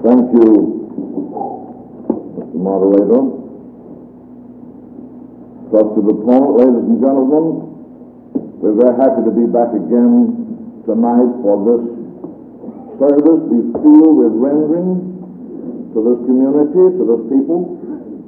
Thank you, Mr. Moderator. Trusted opponent, ladies and gentlemen, we're very happy to be back again tonight for this service we feel we're rendering to this community, to this people.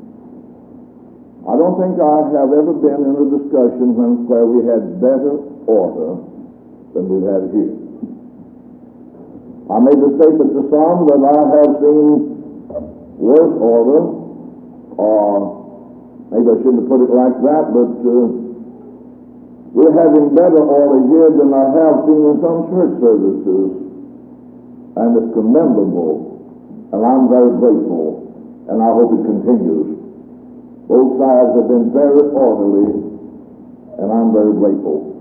I don't think I have ever been in a discussion where we had better order than we've had here. I made the statement to some that I have seen worse order, or maybe I shouldn't have put it like that, but we're having better order here than I have seen in some church services, and it's commendable, and I'm very grateful, and I hope it continues. Both sides have been very orderly, and I'm very grateful.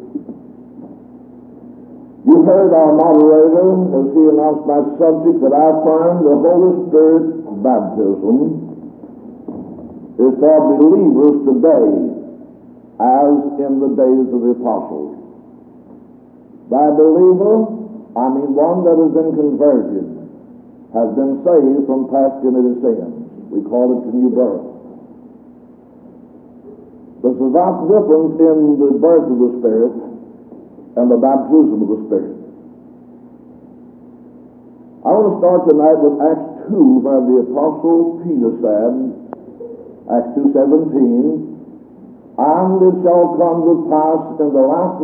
You heard our moderator as he announced my subject that I find the Holy Spirit baptism is for believers today as in the days of the apostles. By believer, I mean one that has been converted, has been saved from past committed sins. We call it the new birth. There's a vast difference in the birth of the Spirit and the baptism of the Spirit. I want to start tonight with Acts 2, where the Apostle Peter said, Acts 2:17, "And it shall come to pass in the last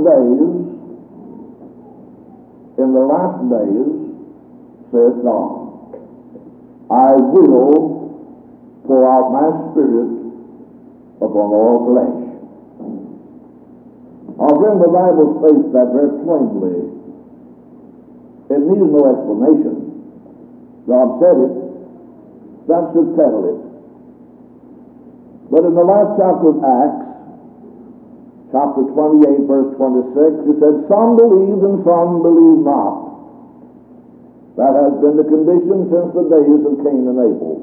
days, saith God, I will pour out my Spirit upon all flesh." Our friend, the Bible states that very plainly. It needs no explanation. God said it. That should settle it. But in the last chapter of Acts, chapter 28, verse 26, it said, "Some believed and some believed not." That has been the condition since the days of Cain and Abel.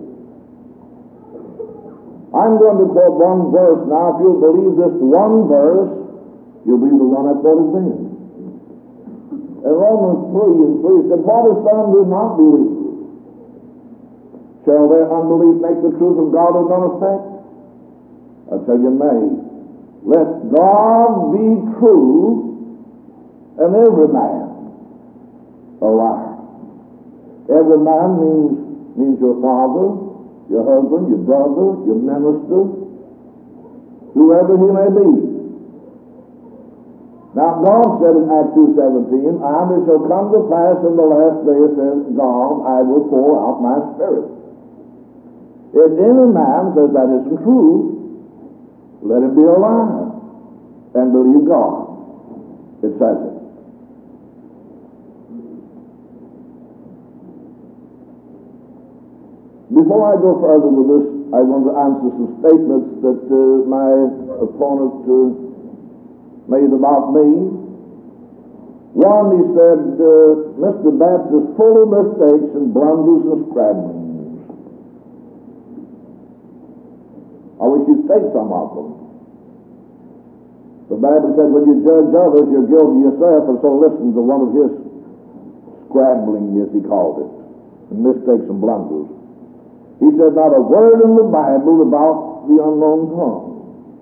I'm going to quote one verse now. If you'll believe this one verse, you'll be the one I quoted then. In Romans 3:3 it said, "What if some do not believe? Shall their unbelief make the truth of God of none effect? I tell you, nay. Let God be true, and every man a liar." Every man means your father, your husband, your brother, your minister, whoever he may be. Now God said in Acts 2:17, "And it shall come to pass in the last days, says God, I will pour out my Spirit." If any man says that isn't true, let him be a liar and believe God. It says it. Before I go further with this, I want to answer some statements that my opponent made about me. One, he said, Mr. Batts is full of mistakes and blunders and scramblings. I wish you'd state some of them. The Bible said when you judge others, you're guilty yourself, and so listen to one of his scrambling, as he called it, and mistakes and blunders. He said not a word in the Bible about the unknown tongue.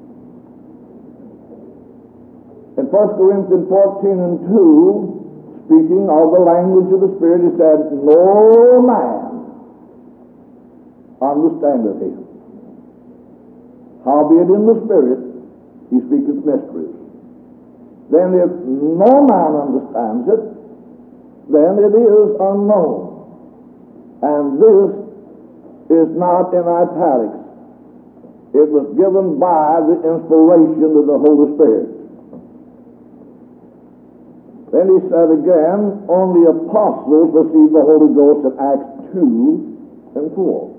In 1 Corinthians 14:2, speaking of the language of the Spirit, he said, "No man understandeth him. Howbeit in the Spirit he speaketh mysteries." Then if no man understands it, then it is unknown. And this is not in italics. It was given by the inspiration of the Holy Spirit. Then he said again, only apostles received the Holy Ghost in Acts 2:4.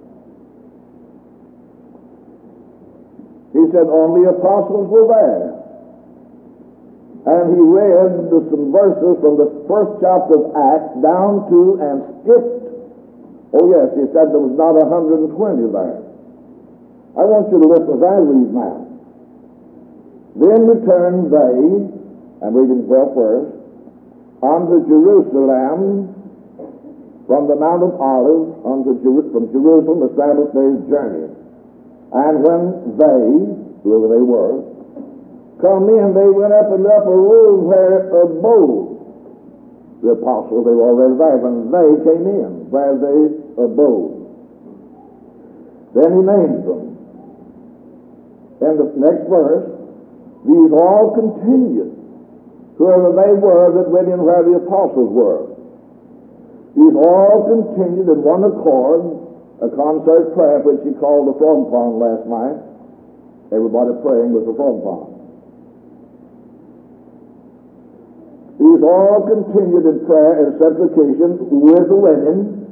He said only apostles were there. And he read some verses from the first chapter of Acts down to and skipped. Oh yes, he said there was not 120 there. I want you to listen as I read now. Then returned they, I'm reading 12 first, unto Jerusalem, from the Mount of Olives from Jerusalem, a Sabbath day's journey. And when they, whoever they were, come in, they went up in the upper room where abode the apostles. They were already there when they came in, where they abode. Then he named them. In the next verse, these all continued, whoever they were that went in where the apostles were. These all continued in one accord, a concert prayer, which he called the frog pond last night. Everybody praying was the frog pond. These all continued in prayer and supplication with the women,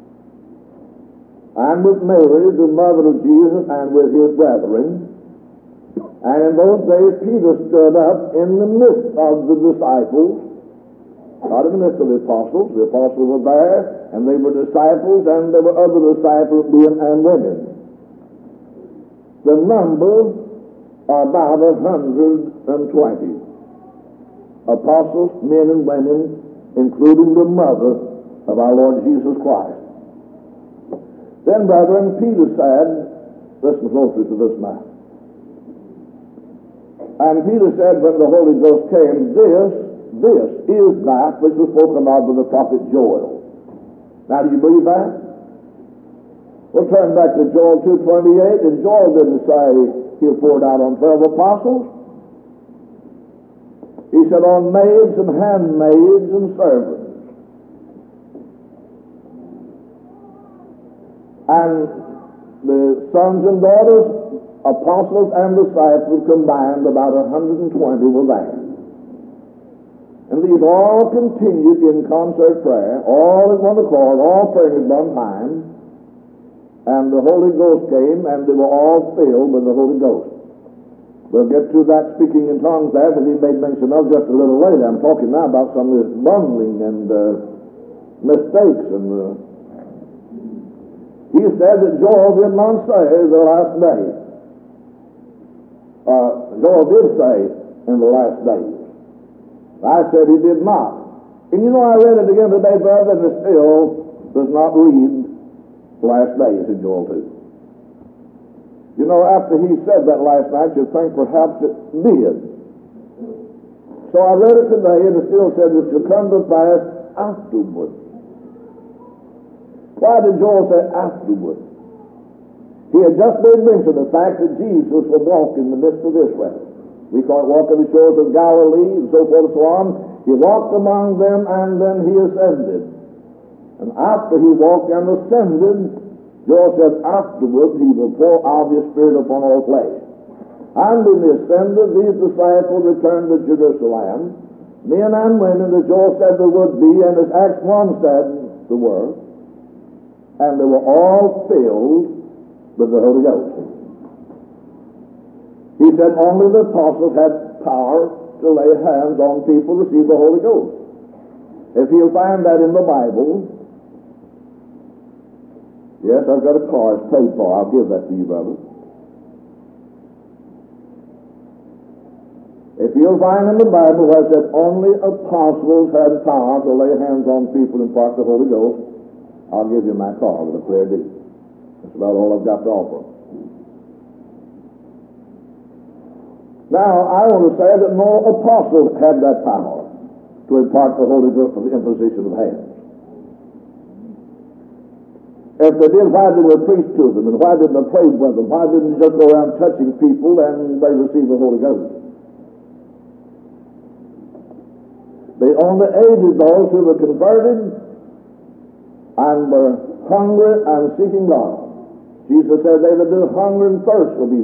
and with Mary, the mother of Jesus, and with his brethren. And in those days Peter stood up in the midst of the disciples, not in the midst of the apostles. The apostles were there, and they were disciples, and there were other disciples, men and women. The number about 120. Apostles, men and women, including the mother of our Lord Jesus Christ. Then, brethren, Peter said, listen closely to this now. And Peter said, when the Holy Ghost came, this is that which was spoken of by the prophet Joel. Now, do you believe that? We'll turn back to Joel 2:28, and Joel didn't say he'll pour it out on 12 apostles. He said, on maids and handmaids and servants. And the sons and daughters, apostles and disciples combined, about 120 were there. And these all continued in concert prayer, all at one accord, all praying at one time. And the Holy Ghost came, and they were all filled with the Holy Ghost. We'll get to that speaking in tongues there that he made mention of just a little later. I'm talking now about some of this bungling and mistakes. And he said that Joel did not say the last day. Joel did say in the last days. I said he did not. And you know, I read it again today, brother, and it still does not read last days in Joel 2. You know, after he said that last night, you'd think perhaps it did. So I read it today, and it still said it shall come to pass afterward. Why did Joel say afterward? He had just made mention of the fact that Jesus would walk in the midst of Israel. We call it walking the shores of Galilee, and so forth and so on. He walked among them, and then he ascended. And after he walked and ascended, Joel said, afterward he will pour out his Spirit upon all flesh. And when he ascended, these disciples returned to Jerusalem, men and women, as Joel said there would be, and as Acts 1 said there were, and they were all filled with the Holy Ghost. He said only the apostles had power to lay hands on people to receive the Holy Ghost. If you'll find that in the Bible, yes, I've got a car, it's paid for. I'll give that to you, brother. If you'll find in the Bible where it said only apostles had power to lay hands on people and impart the Holy Ghost, I'll give you my car with a clear deed. That's about all I've got to offer. Now, I want to say that no apostle had that power to impart the Holy Ghost for the imposition of hands. If they did, why didn't they preach to them? And why didn't they pray with them? Why didn't they just go around touching people and they receive the Holy Ghost? They only aided those who were converted and were hungry and seeking God. Jesus said, they that do hunger and thirst will be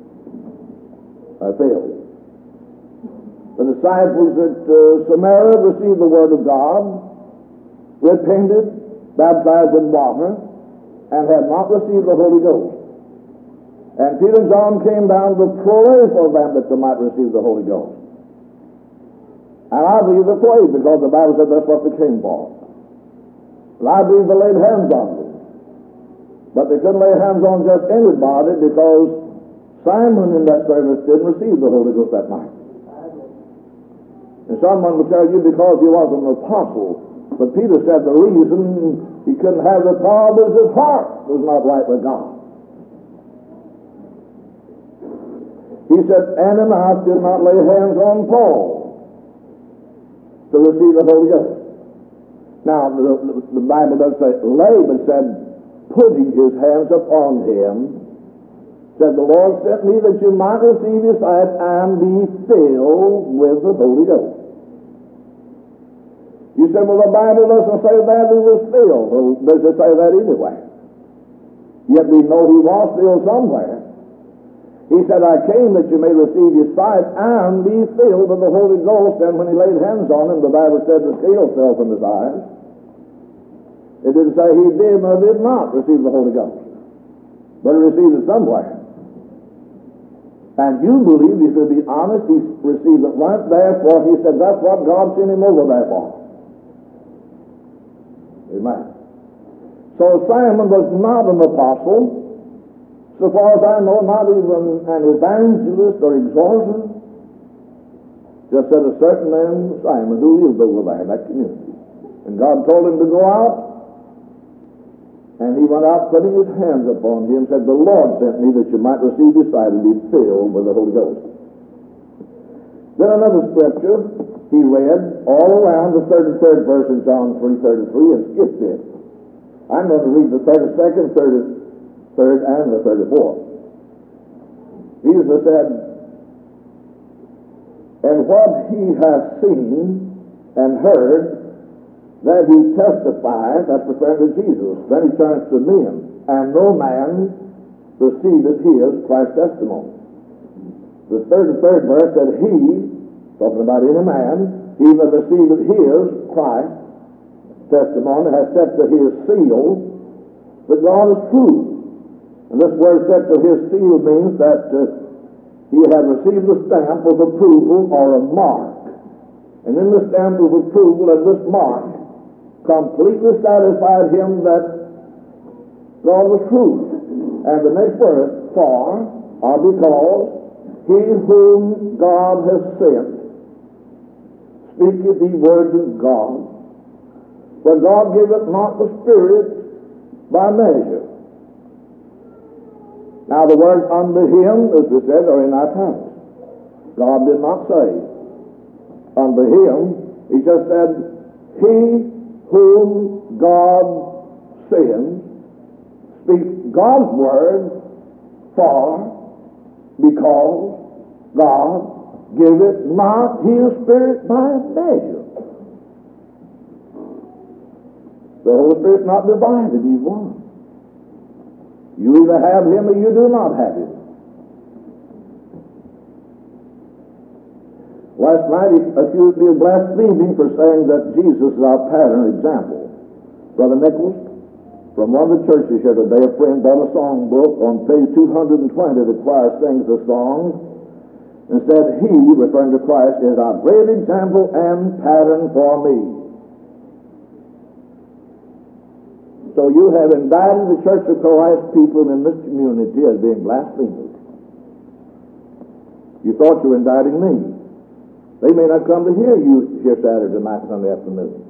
filled. The disciples at Samaria received the Word of God, repented, baptized in water, and had not received the Holy Ghost. And Peter and John came down to pray for them that they might receive the Holy Ghost. And I believe they prayed because the Bible said that's what they came for. And I believe they laid hands on them. But they couldn't lay hands on just anybody because Simon in that service didn't receive the Holy Ghost that night. And someone will tell you because he was an apostle. But Peter said the reason He couldn't have the power because his heart was not right with God. He said, Ananias did not lay hands on Paul to receive the Holy Ghost. Now, the Bible doesn't say lay, but said putting his hands upon him. Said, the Lord sent me that you might receive your sight and be filled with the Holy Ghost. You said, well, the Bible doesn't say that he was filled. Well, does it say that anywhere? Yet we know he was filled somewhere. He said, I came that you may receive your sight and be filled with the Holy Ghost. And when he laid hands on him, the Bible said the scales fell from his eyes. It didn't say he did or did not receive the Holy Ghost, but he received it somewhere. And you believe, if you be honest, he received it right there, for he said that's what God sent him over there for. Amen. So Simon was not an apostle. So far as I know, not even an evangelist or exhorter. Just said a certain man, Simon, who lived over there in that community. And God told him to go out. And he went out putting his hands upon him, said, the Lord sent me that you might receive your sight and be filled with the Holy Ghost. Then another scripture he read all around the 33rd verse in John 3:33 and skipped it. I'm going to read the 32nd, 33rd, and the 34th. Jesus said, and what he has seen and heard, that he testifies, that's referring to Jesus. Then he turns to men, and no man receiveth his, Christ's testimony. The 33rd verse said, he, talking about any man, he that receiveth his, Christ's testimony, has set to his seal that God is true. And this word set to his seal means that he had received the stamp of approval or a mark. And in the stamp of approval and this mark completely satisfied him that God was true. And the next word, for, or because, he whom God has sent speaketh the words of God. For God giveth not the Spirit by measure. Now the words unto him, as we said, are in our tongues. God did not say unto him. He just said, he whom God sends speaks God's word, for, because God giveth not his Spirit by measure. The Holy Spirit's not divided, he's one. You either have him or you do not have him. Last night he accused me of blaspheming for saying that Jesus is our pattern example. Brother Nichols, from one of the churches here today, a friend bought a song book. On page 220, the choir sings the song and said, he, referring to Christ, is our great example and pattern for me. So you have indicted the Church of Christ people in this community as being blasphemers. You thought you were indicting me. They may not come to hear you here Saturday night, Sunday afternoon.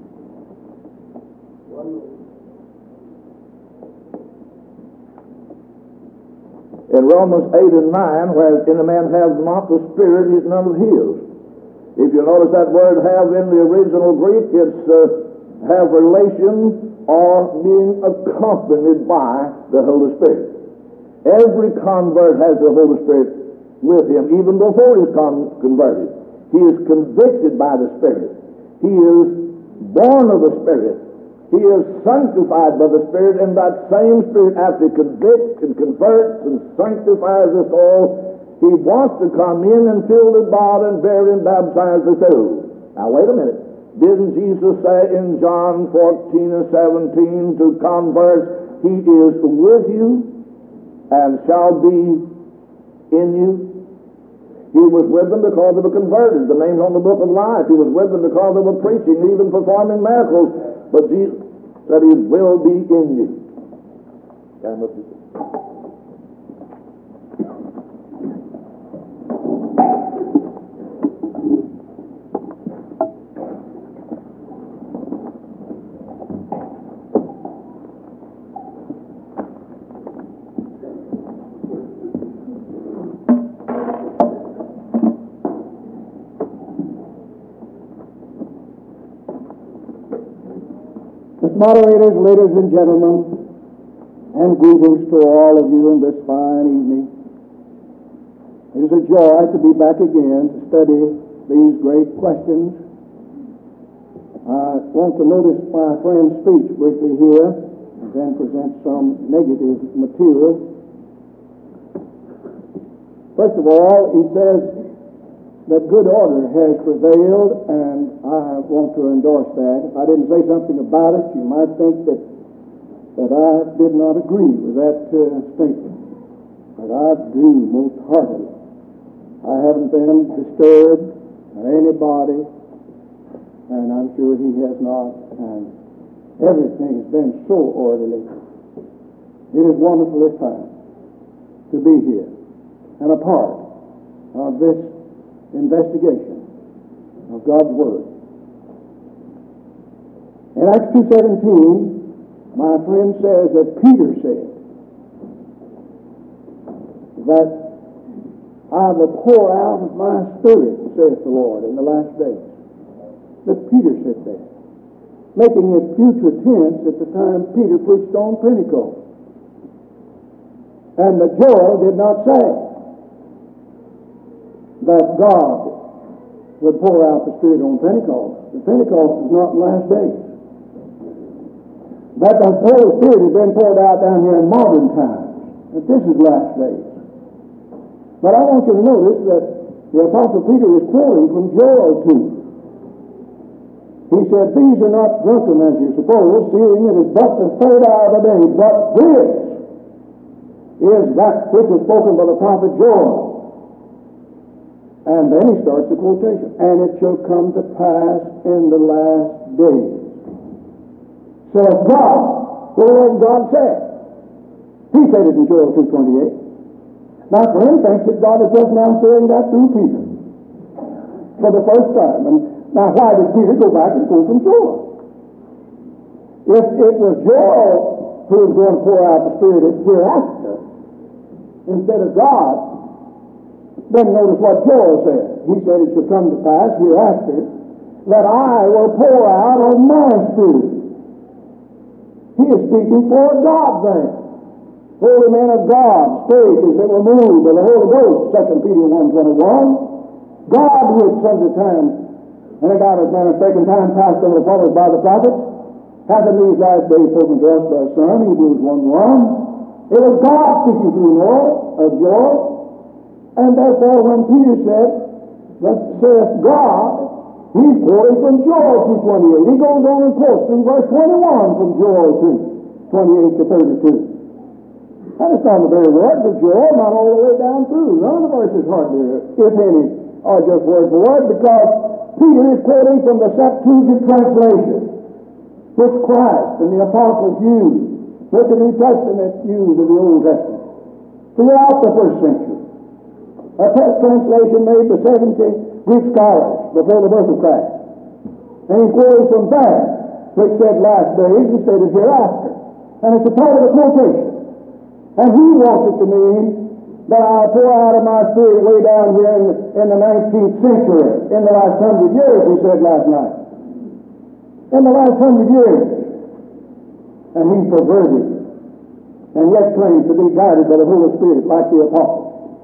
In Romans 8 and 9, where in a man has not the Spirit, he is none of his. If you notice that word have in the original Greek, it's have relation or being accompanied by the Holy Spirit. Every convert has the Holy Spirit with him, even before he's converted. He is convicted by the Spirit. He is born of the Spirit. He is sanctified by the Spirit, and that same Spirit, after he convicts and converts and sanctifies us all, he wants to come in and fill the body and bury and baptize the soul. Now, wait a minute. Didn't Jesus say in John 14 and 17 to converts, he is with you and shall be in you? He was with them because they were converted. The name's on the book of life. He was with them because they were preaching, even performing miracles. But Jesus said he will be in you. moderators, ladies and gentlemen, and greetings to all of you in this fine evening. It is a joy to be back again to study these great questions. I want to notice my friend's speech briefly here and then present some negative material. First of all, he says that good order has prevailed, and I want to endorse that. If I didn't say something about it, you might think that I did not agree with that statement. But I do most heartily. I haven't been disturbed by anybody, and I'm sure he has not, and everything has been so orderly. It is wonderful this time to be here and a part of this investigation of God's Word. In Acts 2:17, my friend says that Peter said that I will pour out of my Spirit, saith the Lord, in the last days. That Peter said that, making it future tense at the time Peter preached on Pentecost. And that Joel did not say that God would pour out the Spirit on Pentecost. The Pentecost is not in the last days. But the Holy Spirit has been poured out down here in modern times. But this is last days. But I want you to notice that the Apostle Peter is quoting from Joel 2. He said, "These are not drunken as you suppose, seeing it is but the third hour of the day. But this is that which was spoken by the prophet Joel." And then he starts the quotation. "And it shall come to pass in the last days, saith God." What God said? He said it in Joel 2:28. My friend thinks that God is just now saying that through Peter for the first time. And now, why did Peter go back and quote from Joel? If it was Joel who was going to pour out the Spirit hereafter instead of God, then notice what Joel said. He said it shall come to pass hereafter that I will pour out of my Spirit. He is speaking for God then. Holy men of God spake as they were moved by the Holy Ghost, 2 Peter 1:21. God which sometimes, and God has manifested time past over the fathers by the prophets, hath in these last days spoken to us by His Son, Hebrews 1:1. It was God speaking through Joel. And therefore, when Peter said, "Thus saith God," he's quoting from Joel 2:28. He goes on and quotes from verse 21 from Joel 2:28 to 32. And it's on the very words of Joel, not all the way down through. None of the verses hardly, if any, are just word for word, because Peter is quoting from the Septuagint translation, which Christ and the apostles used, which the New Testament used in the Old Testament, throughout the first century. A text translation made by 70 Greek scholars before the birth of Christ. And he's quoting from that, which said last days instead of hereafter. And it's a part of the quotation. And he wants it to mean that I'll pour out of my Spirit way down here in the 19th century, in the last 100 years, he said last night. In the last 100 years. And he's perverted, and yet claims to be guided by the Holy Spirit like the apostles.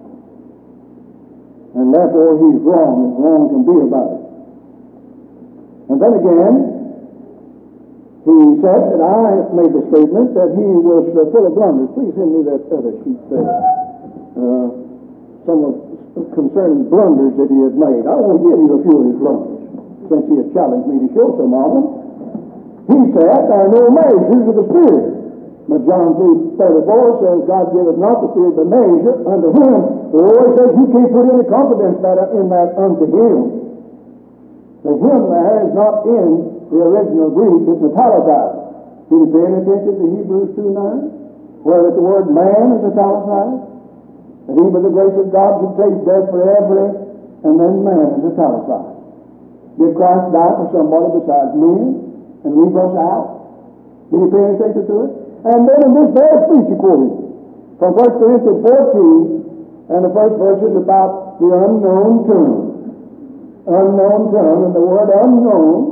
And therefore he's wrong, as wrong can be about it. And then again, he said that I made the statement that he was full of blunders. Please send me that other sheet there. Some of concerning blunders that he has made. I will give you a few of his blunders, since he has challenged me to show some of them. He said there are no measures of the Spirit. But John 3:34 says, God giveth not the Spirit but measure unto him. The Lord says you can't put any confidence in that unto him. The him there is not in the original Greek, it's italicized. Did you pay any attention to Hebrews 2:9? Where the word man is italicized? That he by the grace of God should taste death for every, and then man is italicized. Did Christ die for somebody besides men and leave us out? Did you pay any attention to it? And then in this very speech he quoted from 1 Corinthians 14, and the first verse is about the unknown tomb. Unknown tomb, and the word unknown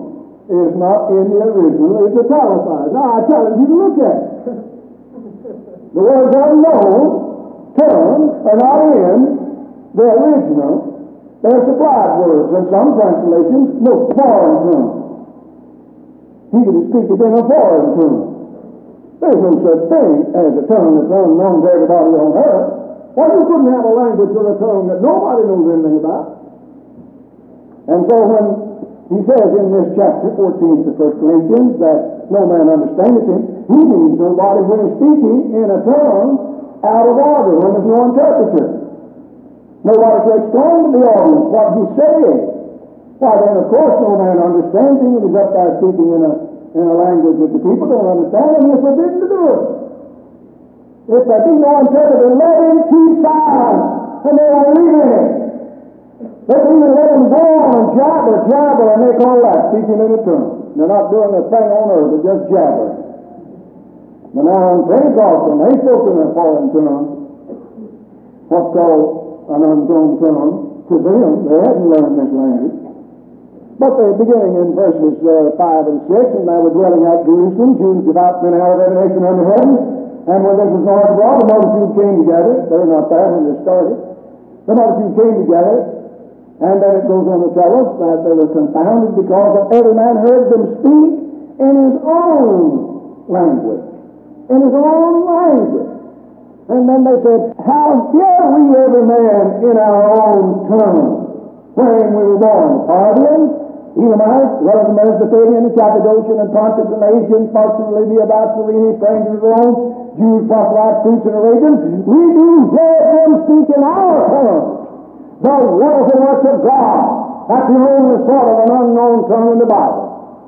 is not in the original, it's italicized. Now I challenge you to look at it. The words unknown terms are not in the original. They're supplied words, and some translations, most foreign terms. He can speak it in a foreign tongue. There's no such thing as a tongue that's unknown to everybody on earth. Why, you couldn't have a language with a tongue that nobody knows anything about. And so when he says in this chapter 14 of 1 Corinthians that no man understandeth him, he means nobody when he's speaking in a tongue out of order, when there's no interpreter. Nobody to explain to the audience what he's saying. Why then, of course, no man understands him when he's up there speaking in a language that the people don't understand, and he's forbidden to do it. If there be no interpreter, let him keep silence, and they will read it. They can even let him go on and jabber, and they call that speaking in a tongue. They're not doing a thing on earth, they're just jabbering. But now on Pentecost, when they spoke in a foreign tongue, what's called an unknown tongue, to them, they hadn't learned this language. But they're beginning in verses 5 and 6, and they were dwelling at Jerusalem, Jews devout men out of every nation under heaven. And when this was noised abroad, the multitude came together. They were not there when they started. The multitude came together, and then it goes on to tell us that they were confounded because that every man heard them speak in his own language. In his own language. And then they said, how hear we every man in our own tongue, wherein we were born? Parthians, Elamites, well as the Mesopotamian, and Cappadocian, and Pontus, and Asians, parts of Libya, about Cyrene, strangers of Rome, Jews, proselytes, Greeks, and Arabians. We do hear them speak in our tongues the wonderful works of God. That's the only sort of an unknown tongue in the Bible.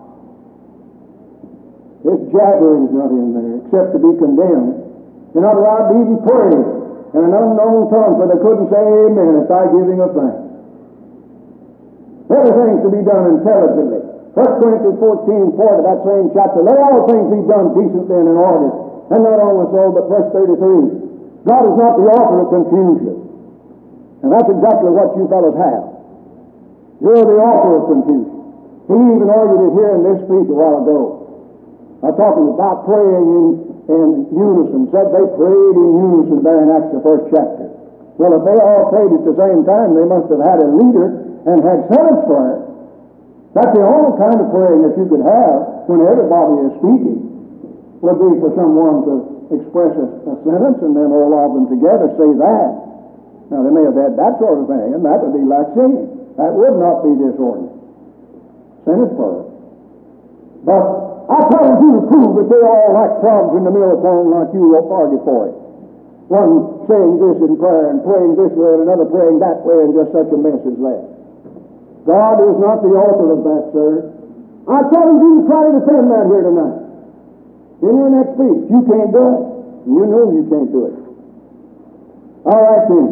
This jabbering is not in there, except to be condemned. You're not allowed to even pray in an unknown tongue, for they couldn't say amen if I giving a thanks. Everything's to be done intelligently. 1 Corinthians 14:4, that same chapter, let all things be done decently and in order. And not only so, but verse 33, God is not the author of confusion. And that's exactly what you fellows have. You're the author of confusion. He even argued it here in this speech a while ago. Talking about praying in unison, said they prayed in unison there in Acts the 1st chapter. Well, if they all prayed at the same time, they must have had a leader and had sentence prayer. That's the only kind of praying that you could have when everybody is speaking, would be for someone to express a sentence and then all of them together say that. Now, they may have had that sort of thing, and that would be like singing. That would not be disorderly. Sentence prayer. But I challenge you to prove that they're all like frogs in the millstone like you argue for it. One saying this in prayer and praying this way and another praying that way, and just such a mess as that. God is not the author of that, sir. I challenge you to try to defend that here tonight. In your next speech, you can't do it. You know you can't do it. All right, then.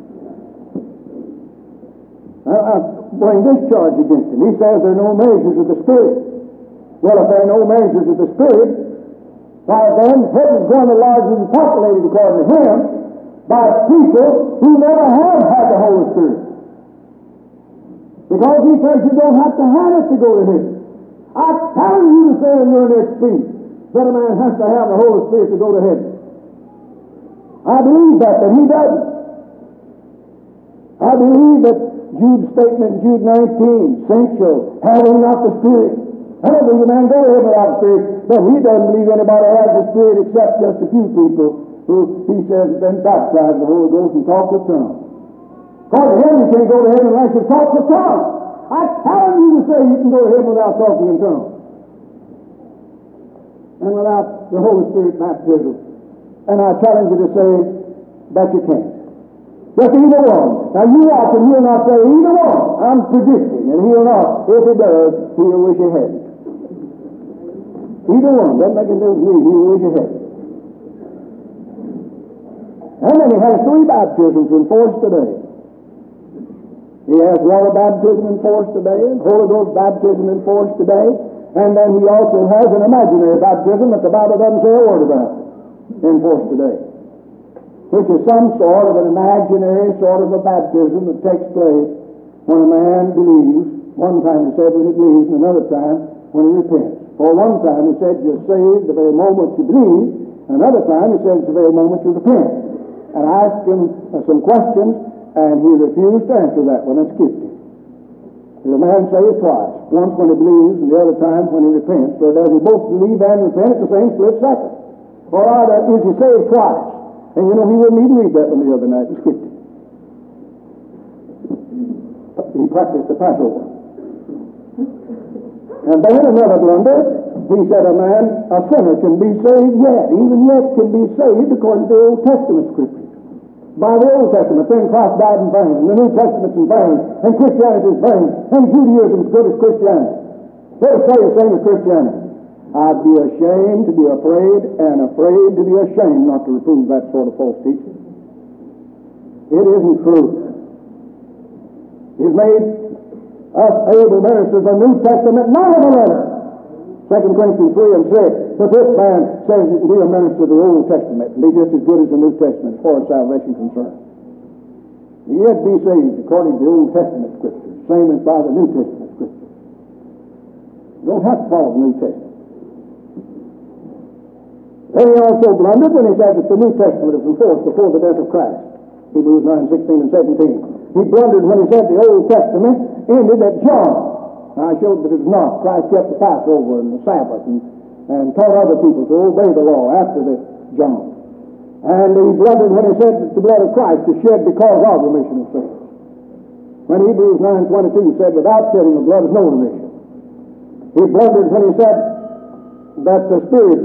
I bring this charge against him. He says there are no measures of the Spirit. Well, if there are no measures of the Spirit, why then heaven's going to largely be populated, according to him, by people who never have had the Holy Spirit. Because he says you don't have to have it to go to heaven. I challenge you to say in your next speech that a man has to have the Holy Spirit to go to heaven. I believe that, but he doesn't. I believe that Jude's statement in Jude 19, essential, having not the Spirit. I don't believe a man go to heaven without the Spirit, but he doesn't believe anybody has the Spirit except just a few people who he says have been baptized in the Holy Ghost and talk with tongues. Because to him you can't go to heaven unless you talk with tongues. I challenge you to say you can go to heaven without talking in tongues. And without the Holy Spirit baptism. And I challenge you to say that you can't. Just either one. Now you watch and he'll not say either one. I'm predicting, and he'll not. If he does, he'll wish he hadn't. Either one. Doesn't make a difference to me. He'll wish he hadn't. And then he has 3 baptisms enforced today. He has water baptism enforced today, and Holy Ghost baptism enforced today, and then he also has an imaginary baptism that the Bible doesn't say a word about enforced today, which is some sort of an imaginary sort of a baptism that takes place when a man believes. One time he said when he believes, and another time when he repents. For one time he said you're saved the very moment you believe, and another time he said it's the very moment you repent. And I asked him some questions, and he refused to answer that one and skipped it. The man saved twice, once when he believes and the other time when he repents, or does he both believe and repent at the same split second? Or rather, is he saved twice? And you know, he wouldn't even read that one the other night and skipped it. He practiced the Passover. And then another blunder, he said a sinner can be saved yet, even yet can be saved according to the Old Testament scriptures. By the Old Testament, then Christ died in vain, and the New Testament's in vain, and Christianity is vain, and Judaism's good as Christianity. They'll say the same as Christianity. I'd be ashamed to be afraid, and afraid to be ashamed not to reprove that sort of false teaching. It isn't true. He's made us able ministers of the New Testament, not of the letter. 2 Corinthians 3 and 6. But this man says you can be a minister of the Old Testament and be just as good as the New Testament as far as salvation is concerned. You yet be saved according to the Old Testament scriptures, same as by the New Testament scriptures. You don't have to follow the New Testament. Then he also blundered when he said that the New Testament is enforced before the death of Christ. Hebrews 9:16 and 17. He blundered when he said the Old Testament ended at John. Now, I showed that it was not. Christ kept the Passover and the Sabbath and taught other people to obey the law after the John. And he blundered when he said that the blood of Christ is shed because of remission of sins. When Hebrews 9:22 said without shedding of blood is no remission. He blundered when he said that the Spirit,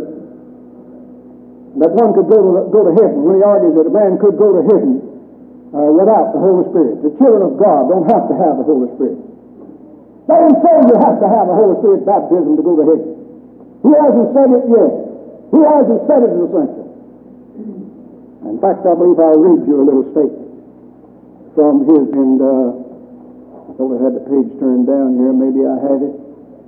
that one could go to heaven, when he argues that a man could go to heaven without the Holy Spirit. The children of God don't have to have the Holy Spirit. Let him say you have to have a Holy Spirit baptism to go to heaven. He hasn't said it yet. He hasn't said it as essential. In fact, I believe I'll read you a little statement from his, and I thought I had the page turned down here. Maybe I had it.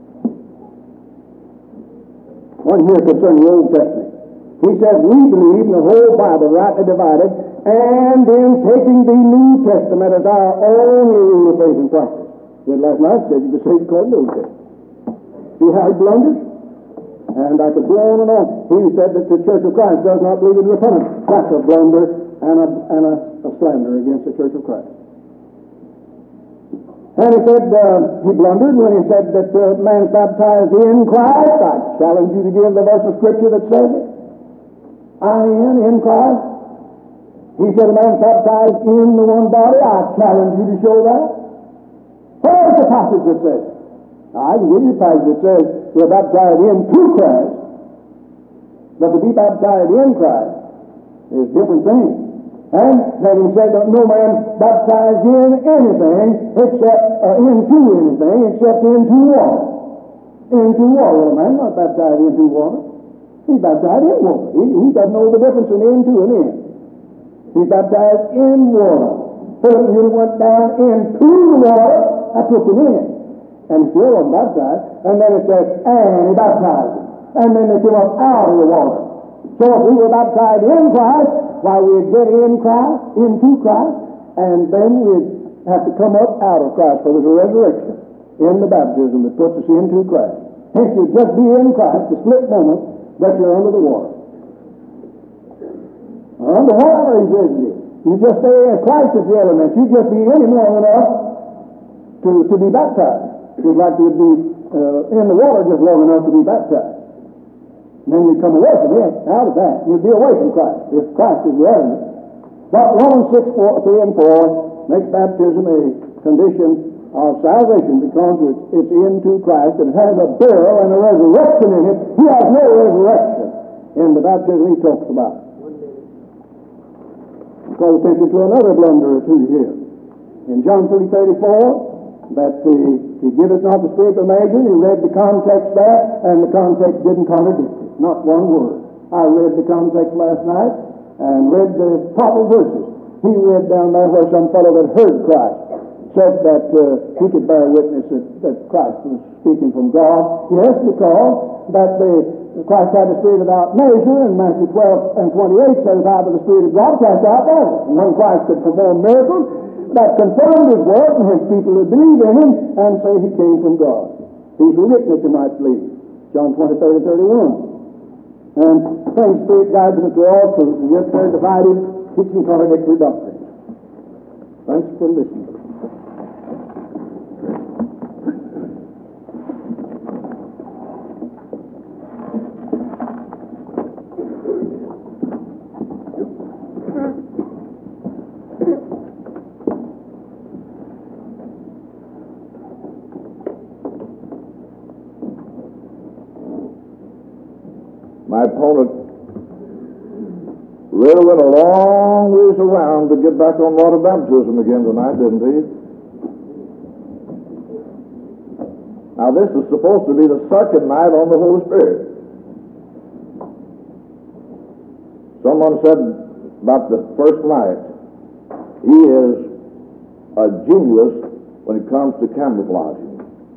One here concerning the Old Testament. He says, we believe in the whole Bible rightly divided, and in taking the New Testament as our only rule of faith and practice. Last night said you could say according to the Old Testament. See how he blunders? And I could go on and on. He said that the Church of Christ does not believe in repentance. That's a blunder and a slander against the Church of Christ. And he said, he blundered when he said that man's baptized in Christ. I challenge you to give the verse of Scripture that says it. In Christ. He said a man's baptized in the one body. I challenge you to show that. Where's the passage that says it? Now, I can give you a passage that says we're baptized into Christ, but to be baptized in Christ is a different thing. And then he said that no man baptized in anything except into water. Into water. A man not baptized into water. He's baptized in water. He doesn't know the difference in into and in. He's baptized in water. So he went down into the water, I took him in. And he still wasn't baptized. And then it says, and he baptized him. And then they came up out of the water. So if we were baptized in Christ, why we'd get in Christ, into Christ, and then we'd have to come up out of Christ, for there's a resurrection in the baptism that puts us into Christ. Hence you'd just be in Christ the split moment that you're under the water. Under water, he says it is. You just say Christ is the element. You just be in him long enough to be baptized. You'd like to be in the water just long enough to be baptized. And then you'd come away from it, out of that. You'd be away from Christ, if Christ is the element. But Romans 6:3 and 4 makes baptism a condition of salvation because it's into Christ and has a burial and a resurrection in it. He has no resurrection in the baptism he talks about. Call attention to another blunder or two here. In John 3:34, that he giveth not the Spirit of measure. He read the context there, and the context didn't contradict it. Not one word. I read the context last night and read the proper verses. He read down there where some fellow that heard Christ said that he could bear witness that Christ was speaking from God. Yes, because that Christ had the Spirit without measure, and Matthew 12 and 28 says, "I by the Spirit of God cast out devils." And when Christ could perform miracles, that confirmed his word, and his people would believe in him and say he came from God. He's written it, you might believe. John 20, 30, 31. And the Holy Spirit guides us to all truth, and yet they're divided, teaching contradictory doctrines. Thanks for listening. My opponent really went a long ways around to get back on water baptism again tonight, didn't he? Now, this is supposed to be the second night on the Holy Spirit. Someone said about the first night, he is a genius when it comes to camouflaging.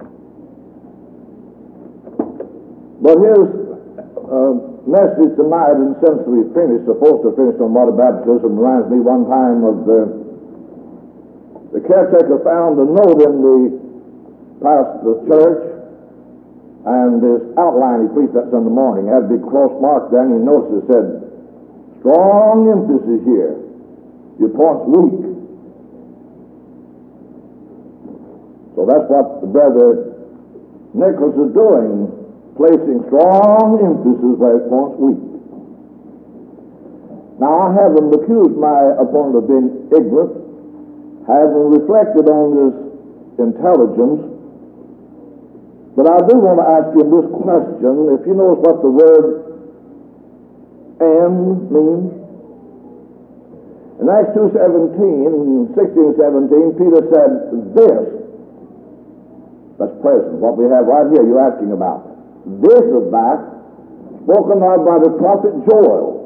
But his message tonight, and since we supposed to finish on water baptism, reminds me one time of the caretaker found a note in the pastor's church, and this outline he preached that Sunday morning had a big cross mark there, and he noticed it said, strong emphasis here. Your point's weak. So that's what Brother Nichols is doing, placing strong emphasis where his point's weak. Now, I haven't accused my opponent of being ignorant, haven't reflected on his intelligence, but I do want to ask him this question, if you notice what the word "and" means. In Acts 2:17, 16-17, Peter said, this, that's present, what we have right here, you're asking about. This is that spoken of by the prophet Joel.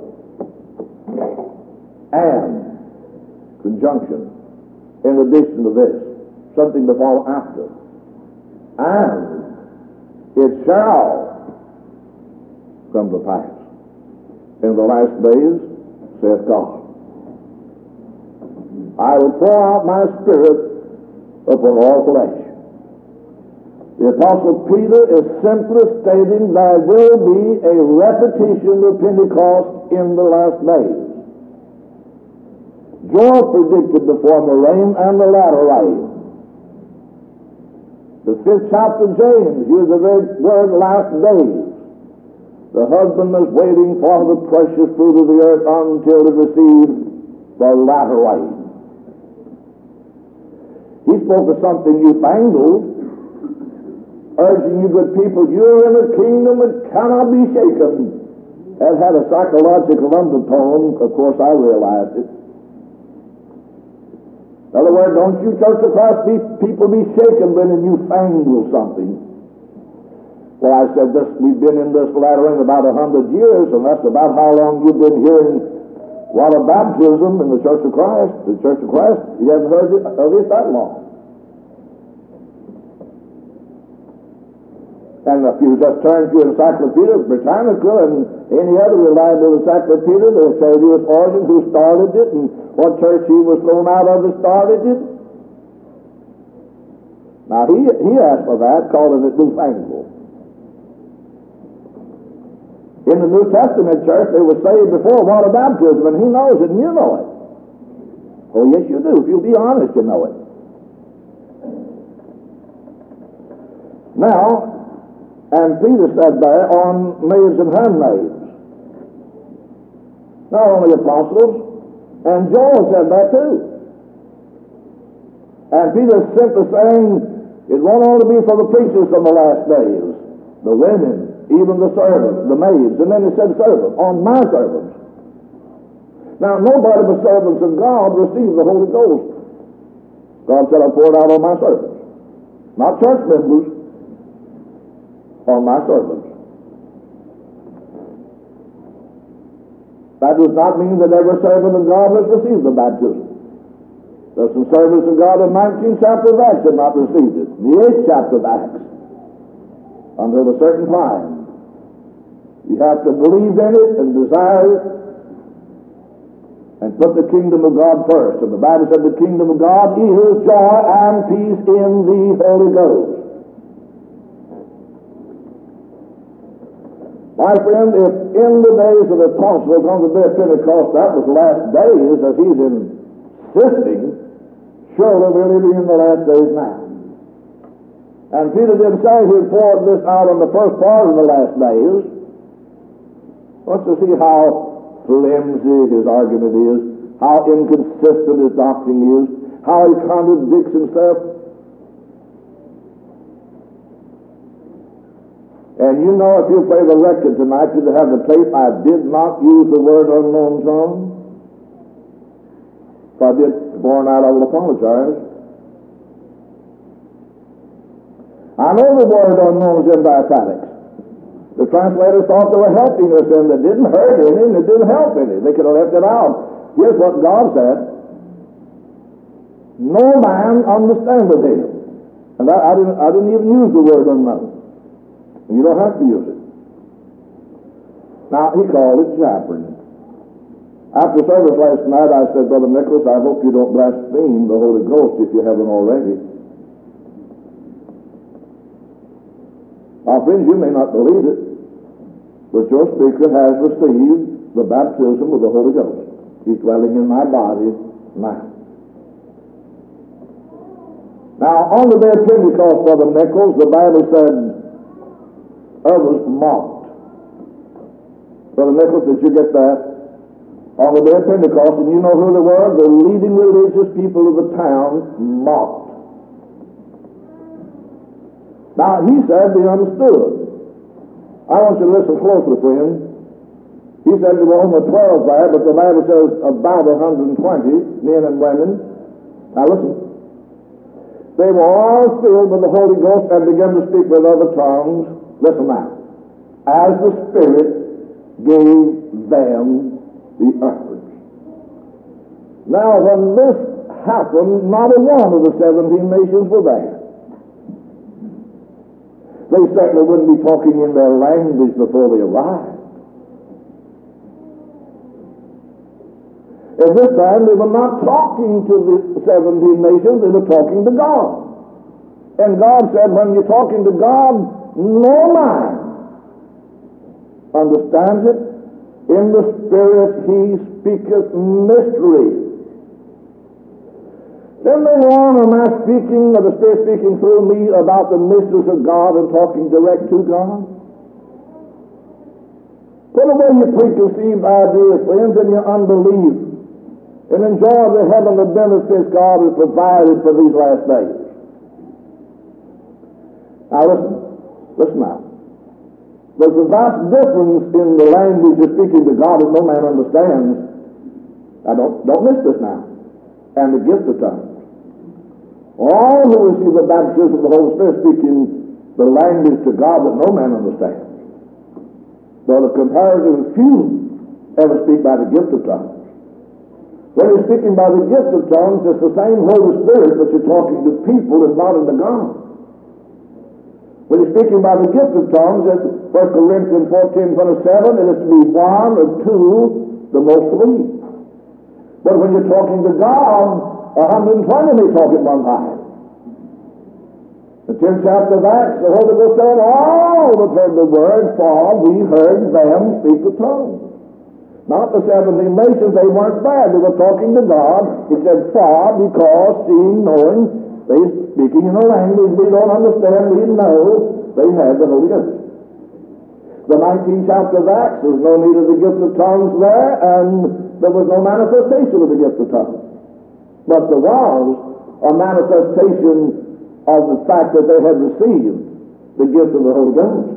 And, conjunction, in addition to this, something to follow after. And it shall come to pass in the last days, saith God, I will pour out my Spirit upon all flesh. The Apostle Peter is simply stating there will be a repetition of Pentecost in the last days. Joel predicted the former rain and the latter rain. The 5th chapter of James used the word last days. The husbandman is waiting for the precious fruit of the earth until it receives the latter rain. He spoke of something newfangled, urging you good people, you're in a kingdom that cannot be shaken. That had a psychological undertone. Of course, I realized it. In other words, don't you, Church of Christ, people be shaken when you fangle something. Well, I said this, we've been in this lattering about 100 years, and that's about how long you've been hearing water baptism in the Church of Christ. The Church of Christ, you haven't heard of it that long. And if you just turn to Encyclopedia Britannica and any other reliable encyclopedia, they'll tell you it's Origen who started it and what church he was thrown out of that started it. Now, he asked for that, calling it newfangled. In the New Testament church, they were saved before water baptism, and he knows it, and you know it. Oh, yes, you do. If you'll be honest, you know it. Now, and Peter said there, on maids and handmaids. Not only apostles, and Joel said that too. And Peter's simply saying, it won't only be for the preachers in the last days, the women, even the servants, the maids, and then he said servants, on my servants. Now, nobody but servants of God receives the Holy Ghost. God said, I poured out on my servants. Not church members, on my servants. That does not mean that every servant of God has received the baptism. There's some servants of God in the 19th chapter of Acts have not received it. In the 8th chapter of Acts, until a certain time, you have to believe in it and desire it and put the kingdom of God first. And the Bible said the kingdom of God is joy and peace in the Holy Ghost. My friend, if in the days of the apostles on the day of Pentecost that was last days, as he's insisting, surely we're living in the last days now. And Peter didn't say he'd poured this out in the first part of the last days. Wants to see how flimsy his argument is, how inconsistent his doctrine is, how he contradicts himself. And you know, if you play the record tonight, you'll have the tape. I did not use the word unknown tongue. If I did, born out, I will apologize. I know the word unknown is in the italics. The translators thought they were helping us, and they didn't hurt any, and it didn't help any. They could have left it out. Here's what God said: "No man understandeth him." And I didn't even use the word unknown. You don't have to use it. Now, he called it jabbering. After service last night, I said, Brother Nicholas, I hope you don't blaspheme the Holy Ghost if you haven't already. Now, friends, you may not believe it, but your speaker has received the baptism of the Holy Ghost. He's dwelling in my body now. Now, on the day of Pentecost, Brother Nichols, the Bible said, others mocked. Brother Nicholas, did you get that? On the day of Pentecost, and you know who they were? The leading religious people of the town mocked. Now, he said they understood. I want you to listen closely, friend. He said there were only 12 there, but the Bible says about 120 men and women. Now, listen. They were all filled with the Holy Ghost and began to speak with other tongues. Listen now. As the Spirit gave them the utterance. Now, when this happened, not a one of the 17 nations were there. They certainly wouldn't be talking in their language before they arrived. At this time, they were not talking to the 17 nations, they were talking to God. And God said, when you're talking to God, no man understands it. In the Spirit he speaketh mystery. Then later on, am I speaking, or the Spirit speaking through me about the mysteries of God and talking direct to God? Put away your preconceived ideas, friends, and your unbelief, and enjoy the heavenly benefits God has provided for these last days. Now listen now. There's a vast difference in the language of speaking to God that no man understands. Now don't miss this now. And the gift of tongues. All who receive the baptism of the Holy Spirit speaking the language to God that no man understands. But a comparatively few ever speak by the gift of tongues. When you're speaking by the gift of tongues, it's the same Holy Spirit, but you're talking to people and not unto God. When you're speaking by the gift of tongues, at 1 Corinthians 14:27, it is to be one or two, the most believe. But when you're talking to God, 120 may talk at one time. The 10th chapter of Acts, the Holy Ghost said, all that heard the word, for we heard them speak with tongues. Not the 17 nations, they weren't there. They were talking to God. He said, for, because, seeing, knowing, they speaking in a language we don't understand, we know they have the Holy Ghost. The 19th chapter of Acts, there's no need of the gift of tongues there, and there was no manifestation of the gift of tongues. But there was a manifestation of the fact that they had received the gift of the Holy Ghost.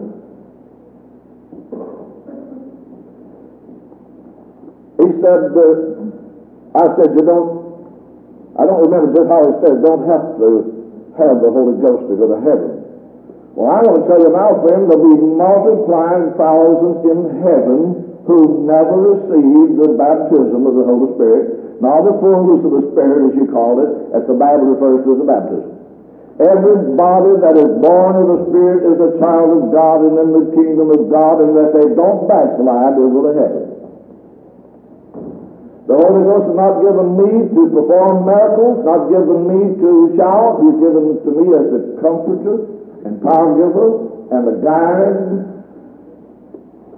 He said, I said, I don't remember just how he said, don't have to have the Holy Ghost to go to heaven. Well, I want to tell you now, friend, there'll be multiplying thousands in heaven who never received the baptism of the Holy Spirit, nor the fullness of the Spirit, as you call it, as the Bible refers to as the baptism. Everybody that is born of the Spirit is a child of God and in the kingdom of God, and that they don't backslide, they will to heaven. The Holy Ghost is not given me to perform miracles, not given me to shout. He's given to me as a comforter and power giver and a guide.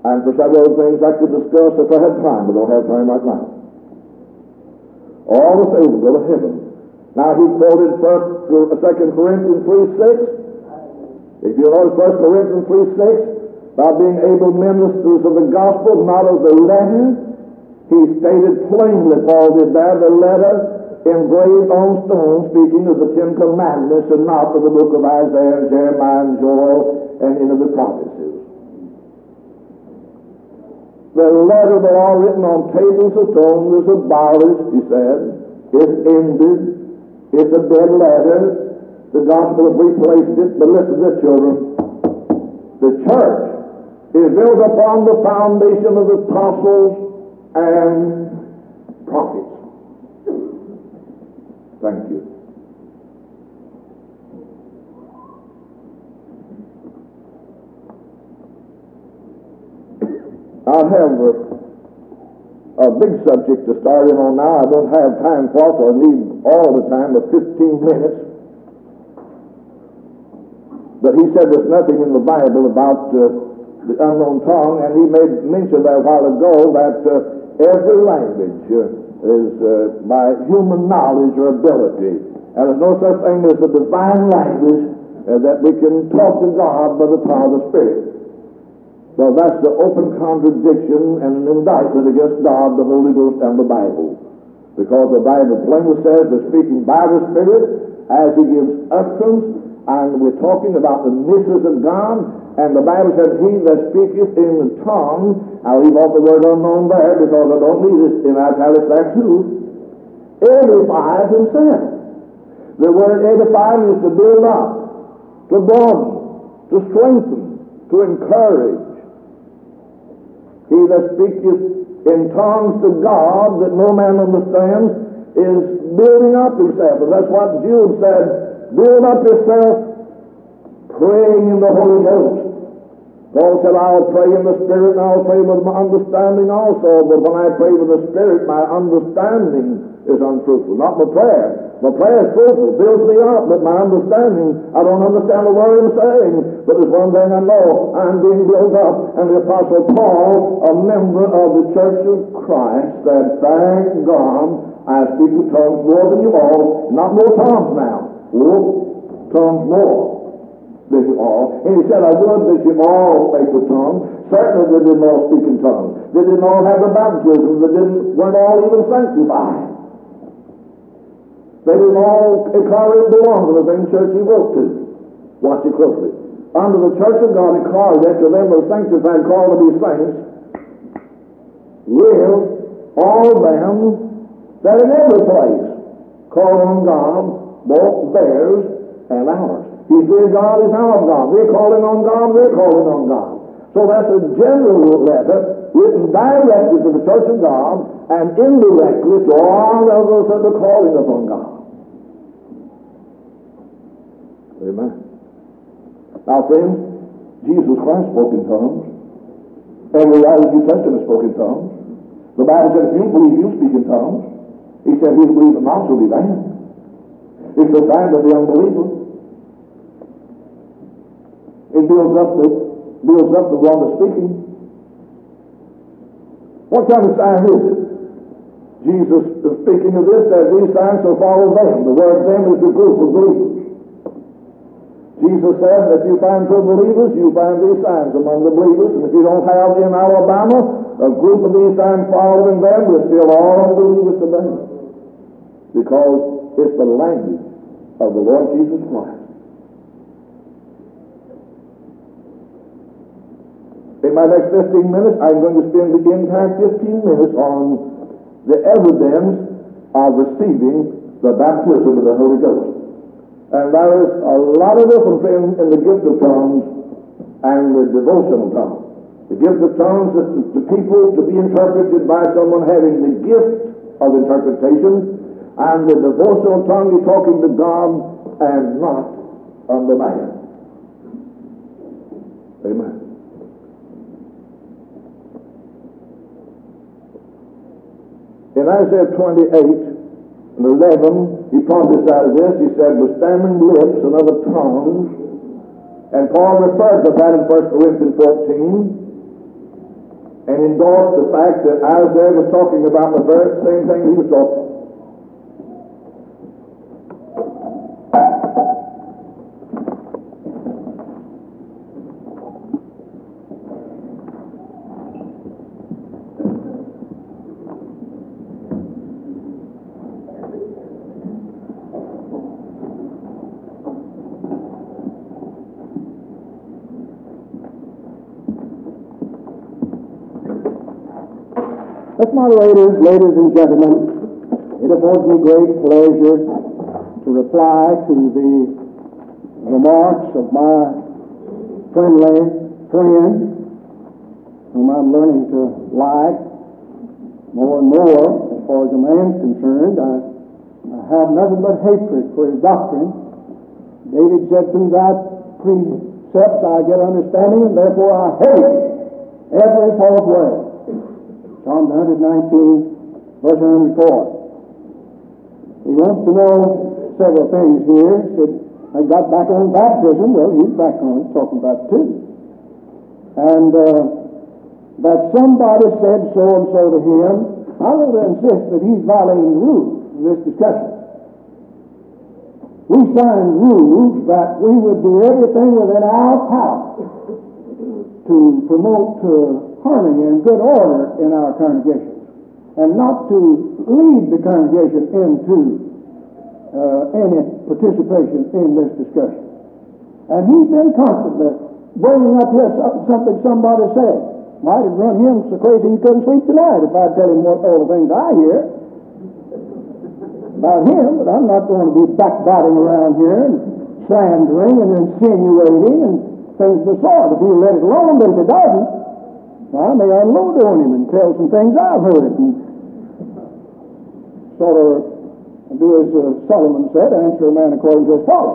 And for several things I could discuss if I had time, but don't have time right now. All the saints will go to heaven. Now he quoted 2 Corinthians 3:6. If you notice 1 Corinthians 3:6, by being able ministers of the gospel, not of the letter, he stated plainly, Paul did there, the letter engraved on stone, speaking of the Ten Commandments and not of the book of Isaiah and Jeremiah and Joel and any of the prophecies. The letter of the law written on tables of stone is abolished, he said. It's ended. It's a dead letter. The gospel has replaced it. But listen to this, children. The church is built upon the foundation of the apostles and prophets. Thank you. I have a big subject to start in on now. I don't have time for it, so I need all the time of 15 minutes. But he said there's nothing in the Bible about the unknown tongue, and he made mention there a while ago that every language is by human knowledge or ability. And there's no such thing as the divine language that we can talk to God by the power of the Spirit. Well, that's the open contradiction and an indictment against God, the Holy Ghost, and the Bible. Because the Bible plainly says they're speaking by the Spirit as He gives utterance, and we're talking about the mysteries of God, and the Bible says, He that speaketh in the tongue, I'll leave off the word unknown there because I don't need it in italics there too, edifies himself. The word edifying is to build up, to broaden, to strengthen, to encourage. He that speaketh in tongues to God that no man understands is building up himself. And that's what Jude said, build up yourself praying in the Holy Ghost. Paul said, I'll pray in the Spirit and I'll pray with my understanding also. But when I pray with the Spirit, my understanding is unfruitful. Not my prayer. My prayer is fruitful, builds me up, but my understanding, I don't understand a word I'm saying. But there's one thing I know, I'm being built up. And the Apostle Paul, a member of the Church of Christ, said, thank God, I speak with tongues more than you all. Not more tongues now. Tongues more than you all. And he said, I would that you all spake with tongues. Certainly they didn't all speak in tongues. They didn't all have a baptism. They weren't all even sanctified. They didn't all belong to the same church he wrote to. Watch it closely. Under the church of God, he called it to them that are sanctified, called to be saints, will all them that in every place call on God, both theirs and ours. He's their God, he's our God. We're calling on God, we're calling on God. So that's a general letter written directly to the church of God and indirectly to all others that are calling upon God. Amen. Now, friends, Jesus Christ spoke in tongues. Every writer of the New Testament spoke in tongues. The Bible said, if you believe, you speak in tongues. He said, he who believeth not shall be damned. It's a sign of the unbeliever. It builds up the one that's speaking. What kind of sign is it? Jesus, speaking of this, said, these signs shall follow them. The word them is the group of believers. Jesus said that if you find true believers, you find these signs among the believers. And if you don't have in Alabama a group of these signs following them, we're still all unbelievers today. Because it's the language of the Lord Jesus Christ. In my next 15 minutes, I'm going to spend the entire 15 minutes on the evidence of receiving the baptism of the Holy Ghost. And there is a lot of difference in the gift of tongues and the devotional tongue. The gift of tongues is to people to be interpreted by someone having the gift of interpretation, and the devotional tongue is talking to God and not unto man. Amen. In Isaiah 28 and 11, he prophesied this. He said, with stammering lips and other tongues. And Paul referred to that in 1 Corinthians 14. and endorse the fact that Isaiah was talking about the very same thing he was talking. Moderators, ladies and gentlemen, it affords me great pleasure to reply to the remarks of my friendly friend, whom I'm learning to like more and more as far as a man's concerned. I have nothing but hatred for his doctrine. David said, through thy precepts I get understanding, and therefore I hate every false way. Psalm 119, verse 104. He wants to know several things here. He said, I got back on baptism. Well, he's back on it, talking about it too. And that somebody said so and so to him. I want to insist that he's violating the rules of this discussion. We signed rules that we would do everything within our power to promote harmony and good order in our congregations, and not to lead the congregation into any participation in this discussion. And he's been constantly bringing up here something somebody said. Might have run him so crazy he couldn't sleep tonight if I'd tell him what all the things I hear about him, but I'm not going to be backbiting around here and slandering and insinuating and things of the sort. If he'll let it alone, but if he doesn't, I may unload on him and tell some things I've heard and sort of do as Solomon said, answer a man according to his folly.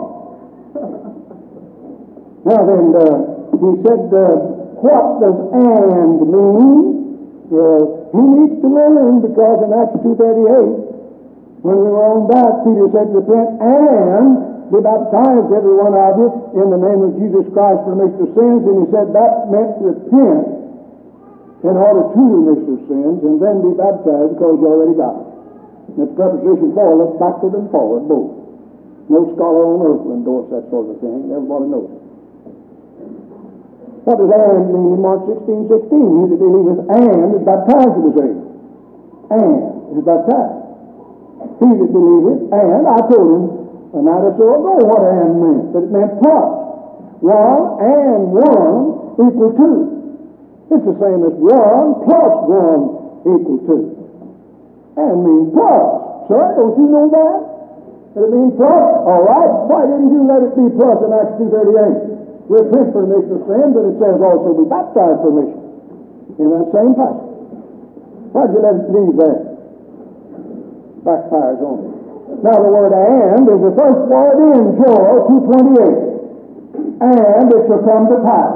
Now then, he said, what does and mean? Well, he needs to learn, because in Acts 2:38, when we were on that, Peter said, repent and be baptized, every one of you, in the name of Jesus Christ for the remission of sins. And he said that meant repent in order to remit your sins, and then be baptized because you already got it. And it's preposition for, look backward and forward, both. No scholar on earth will endorse that sort of thing. Everybody knows it. What does and mean in Mark 16:16? He that believeth and is baptized with his name. And is baptized. He that believeth, and I told him a night or so ago what and meant. That it meant plus. One and one equal two. It's the same as 1 plus 1 equal 2. And means plus. Sir, don't you know that? That it means plus? All right. Why didn't you let it be plus in Acts 2:38? Repent for remission of sins, and it says also be baptized for remission. In that same passage. Why'd you let it leave there? Backfires on it. Now the word and is the first word in Joel 2:28. And it shall come to pass,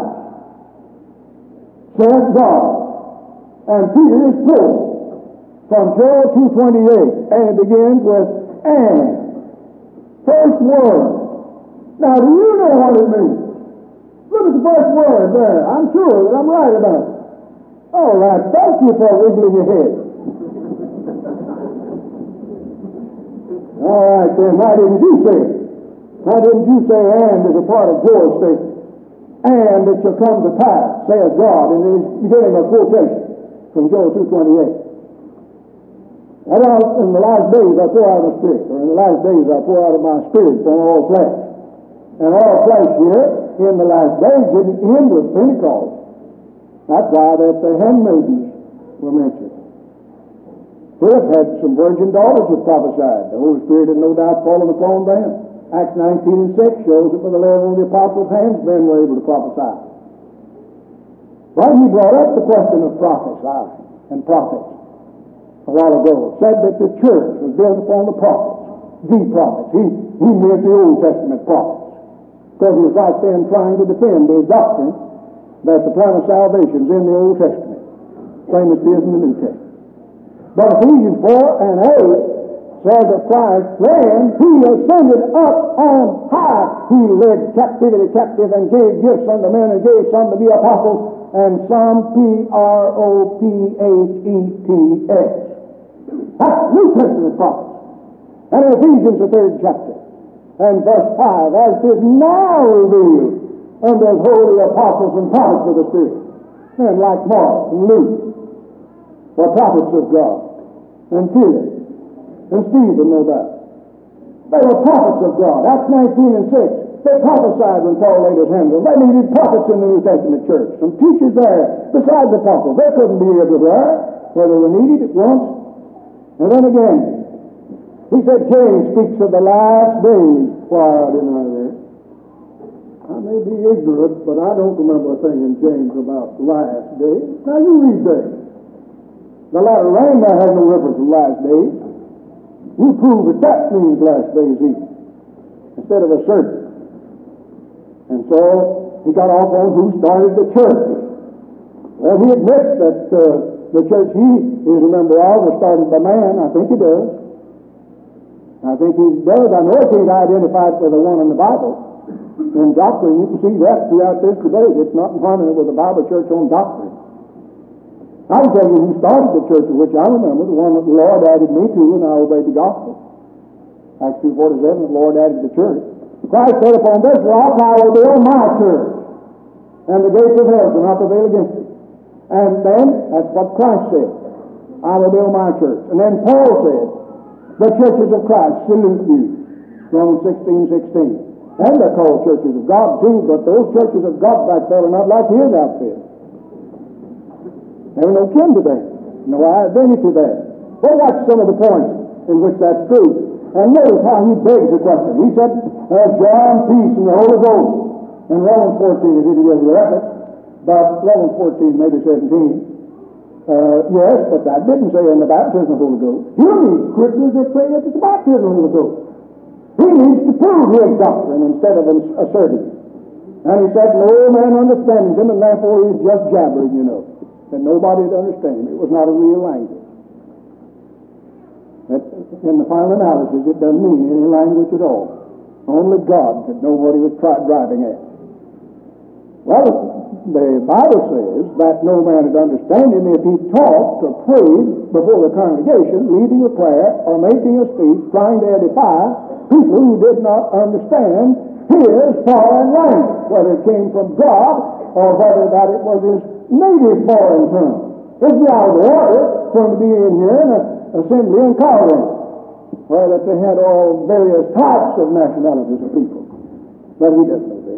says God. And Peter is proof from Joel 2:28, and it begins with and. First word. Now, do you know what it means? Look at the first word there. I'm sure that I'm right about it. All right, thank you for wiggling your head. All right, then, why didn't you say it? Why didn't you say and as a part of Joel's statement? And it shall come to pass, saith God, and it is beginning a quotation from Joel 2:28. In the last days I pour out of my spirit, or in the last days I pour out of my spirit upon all flesh. And all flesh here, in the last days, didn't end with Pentecost. That's why that the handmaidens were mentioned. Philip had some virgin daughters that prophesied. The Holy Spirit had no doubt fallen upon them. Acts 19:6 shows that with the laying on the apostles' hands, men were able to prophesy. But he brought up the question of prophesy and prophets a while ago. Said that the church was built upon the prophets, the prophets. He meant the Old Testament prophets, because he was right then trying to defend his doctrine that the plan of salvation is in the Old Testament, same as it is in the New Testament. But Ephesians 4:8 says that Christ, when he ascended up on high, he led captivity captive and gave gifts unto men and gave some to be apostles, and some Prophets. That's New Testament prophets. And in Ephesians, the 3rd chapter, and verse 5, as it is now revealed unto us holy apostles and prophets of the Spirit, men like Mark and Luke, were prophets of God, and Peter, and Stephen, no doubt. They were prophets of God. Acts 19 and 6. They prophesied when Paul laid his hands on them. They needed prophets in the New Testament church. Some teachers there, besides apostles. They couldn't be everywhere, where they were needed at once. And then again, he said, James speaks of the last days. Why, I didn't know that. I may be ignorant, but I don't remember a thing in James about last days. Now you read that. The latter rain there has no reference to last days. You prove that that means last days even, instead of a certain. And so he got off on who started the church. Well, he admits that the church he is a member of was started by man. I think he does. I think he does. I know he can't identify it with the one in the Bible. In doctrine, you can see that throughout this debate. It's not in harmony with the Bible church on doctrine. I can tell you who started the church of which I remember, the one that the Lord added me to, and I obeyed the gospel. Acts 2:47, the Lord added the church. Christ said, upon this rock I will build my church, and the gates of hell shall not prevail against it. And then, that's what Christ said, I will build my church. And then Paul said, the churches of Christ salute you, Romans 16:16. And they're called churches of God too, but those churches of God back there are not like his outfit. There are no kin to that, no identity there. Well, watch some of the points in which that's true. And notice how he begs the question. He said, joy and peace in the Holy Ghost. In Romans 14, it didn't give the reference, but Romans 14, maybe 17. Yes, but that didn't say in the baptism of the Holy Ghost. You need scriptures that say that it's the baptism of the Holy Ghost. He needs to prove his doctrine instead of asserting it. And he said, no man understands him, and therefore he's just jabbering, you know. That nobody would understand him. It was not a real language. That in the final analysis, it doesn't mean any language at all. Only God could know what he was driving at. Well, the Bible says that no man would understand him if he talked or prayed before the congregation, leading a prayer or making a speech, trying to edify people who did not understand his foreign language, whether it came from God or whether that it was his native foreign tongue. It'd be out of order for him to be in here in an assembly in Corinth, where that they had all various types of nationalities of people. But he doesn't know that.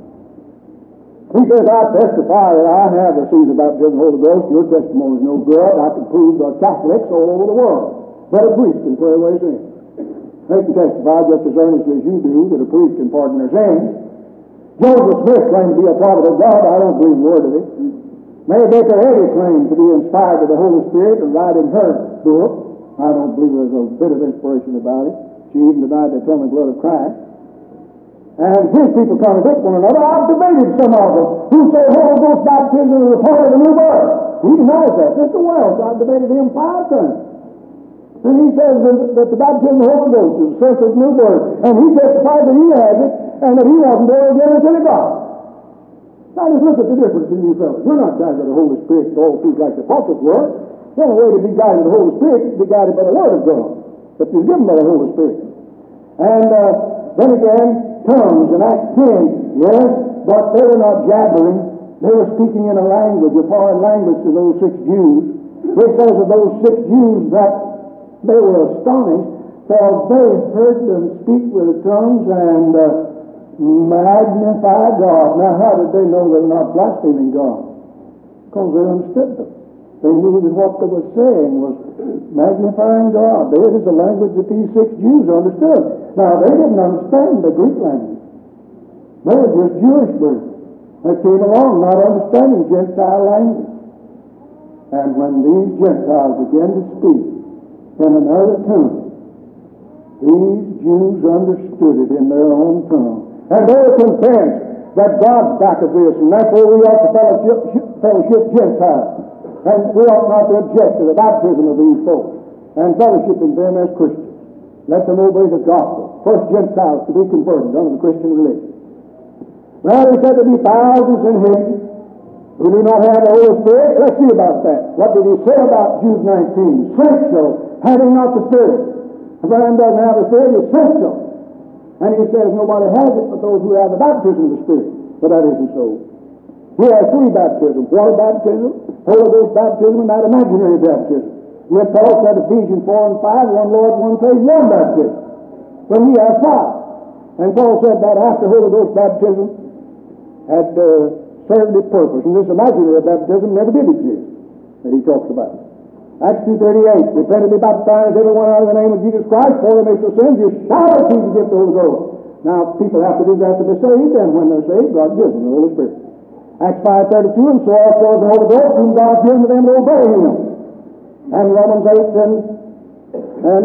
He says, I testify that I have received the baptism of the Holy Ghost. Your testimony is no good. I can prove Catholics all over the world that a priest can pray away sins. They can testify just as earnestly as you do that a priest can pardon their sins. Joseph Smith claimed to be a prophet of God. I don't believe a word of it. Mary Baker Eddy claimed to be inspired by the Holy Spirit and writing her book. I don't believe there's a bit of inspiration about it. She even denied the atoning blood of Christ. And his people contradict one another. I've debated some of them who say Holy Ghost baptism is a part of the new birth. He denies that. Mr. Wells, I've debated him 5 times. And he says that the baptism of the Holy Ghost is a sense of new birth. And he testifies that he has it and that he wasn't born again until he got it. Now just look at the difference in you fellas. You're not guided by the Holy Spirit to all truth like the apostles were. The only way to be guided by the Holy Spirit is to be guided by the Word of God that is given by the Holy Spirit. And then again, tongues in Acts 10, yes, but they were not jabbering. They were speaking in a language, a foreign language to those 6 Jews. It says of those 6 Jews that they were astonished, for they heard them speak with tongues and magnify God. Now, how did they know they were not blaspheming God? Because they understood them. They knew that what they were saying was magnifying God. There is a language that these 6 Jews understood. Now, they didn't understand the Greek language. They were just Jewish birds. They came along not understanding Gentile language. And when these Gentiles began to speak in another tongue, these Jews understood it in their own tongue. And they were convinced that God's back of this, and therefore we ought to fellowship Gentiles. And we ought not to object to the baptism of these folks and fellowshipping them as Christians. Let them obey the gospel. First Gentiles to be converted under the Christian religion. Well, he said there be thousands in heaven, We do not have the Holy Spirit. Let's see about that. What did he say about Jude 19? Essential, having not the Spirit. If a man doesn't have the Spirit, it's essential. And he says nobody has it but those who have the baptism of the Spirit. But that isn't so. He has three baptisms. Water baptism, Holy Ghost baptism, and that imaginary baptism. Yet Paul said Ephesians 4 and 5, one Lord, one faith, one baptism. But he has five. And Paul said that after Holy Ghost baptism had served its purpose. And this imaginary baptism never did exist that he talks about. Acts 2:38, repent and be baptized, everyone out of the name of Jesus Christ, for remission of sins, you shall receive the gift of the Holy Ghost. Now, people have to do that to be saved, and when they're saved, God gives them the Holy Spirit. Acts 5:32, and so also is the Holy Ghost, whom God gives to them to obey Him. And Romans 8 and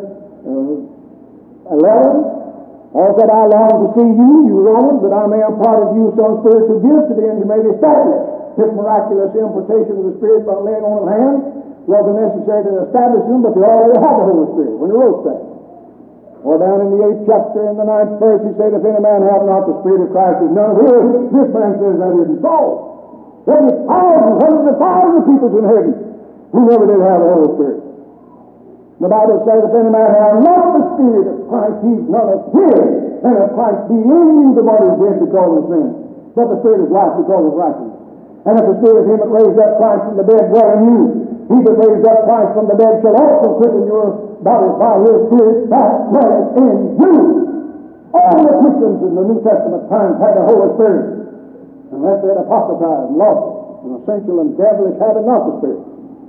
11, Paul said, I long to see you Romans, that I may impart of you some spiritual gift to the end you may be established. This miraculous impartation of the Spirit by laying on of hands wasn't necessary to establish them, but they already had the Holy Spirit when he wrote that. Or down in the 8th chapter, in the 9th verse, he said, if any man have not the Spirit of Christ, is none of his. This man says that isn't so. There were thousands, hundreds of thousands of people in heaven who never did have the Holy Spirit. The Bible says, if any man have not the Spirit of Christ, he's none of his. And if Christ be in you, the body is dead because of sin. But the Spirit is life because of righteousness. And if the Spirit of him that raised up Christ from the dead dwell in you, he that raised up Christ from the dead shall also quicken your bodies by his Spirit that dwelleth in you. All the Christians in the New Testament times had the Holy Spirit, unless they had apostatized and lost it. An essential and devilish habit, not the Spirit.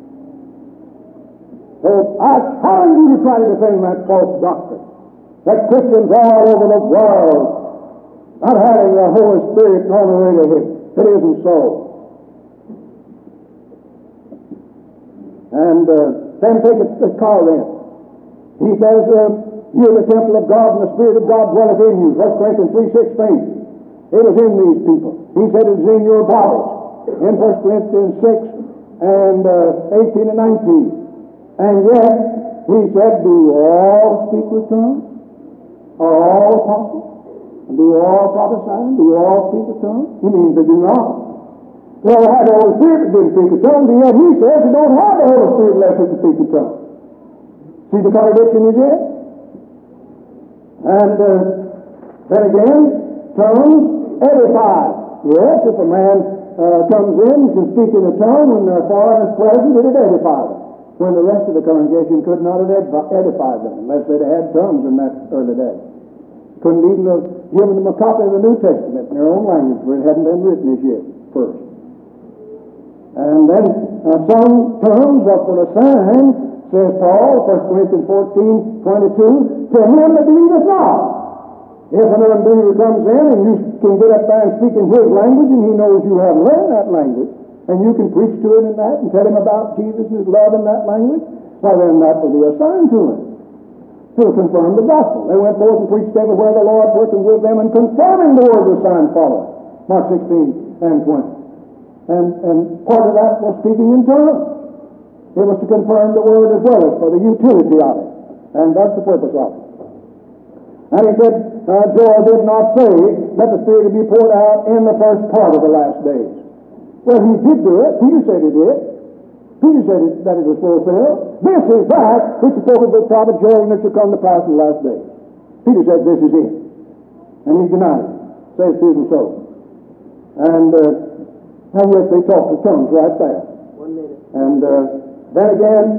So I challenge you to try to defend that false doctrine, that Christians all over the world not having the Holy Spirit on the way to heaven. It isn't so. And then take a car then. He says, you're the temple of God and the Spirit of God dwelleth in you. 1 Corinthians 3:16. It was in these people. He said it is in your bodies. In 1 Corinthians 6 and 18 and 19. And yet, he said, do all speak with tongues? Are all apostles? And do all prophesy? Do all speak with tongues? He means they do not. Well, they had the Holy Spirit that didn't speak with tongues, and yet he says you don't have the Holy Spirit unless you can speak with tongues. See the contradiction he's in? And then again, tongues edify. Yes, if a man comes in and can speak in a tongue when their foreign is present, it edifies them. When the rest of the congregation could not have edified them unless they'd had tongues in that early day. Couldn't even have given them a copy of the New Testament in their own language, for it hadn't been written as yet first. And then some tongues are for a sign, says Paul, 1 Corinthians 14:22, to him that believeth not. If an unbeliever comes in and you can get up there and speak in his language and he knows you haven't learned that language, and you can preach to him in that and tell him about Jesus' love in that language, well then that will be a sign to him. To confirm the gospel. They went forth and preached everywhere the Lord working with them and confirming the word with signs following. Mark 16 and 20. And part of that was speaking in tongues. It was to confirm the word as well as for the utility of it. And that's the purpose of it. And he said, Joel did not say that the Spirit would be poured out in the first part of the last days. Well, he did do it. Peter said he did. Peter said that it was fulfilled. This is that which is spoken by the prophet Joel, and it shall come to pass in the last days. Peter said this is it. And he denied it. Says it isn't so. And yet they talked the tongues right there. 1 minute. And then again,